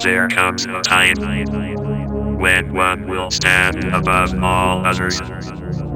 There comes a time when one will stand above all others.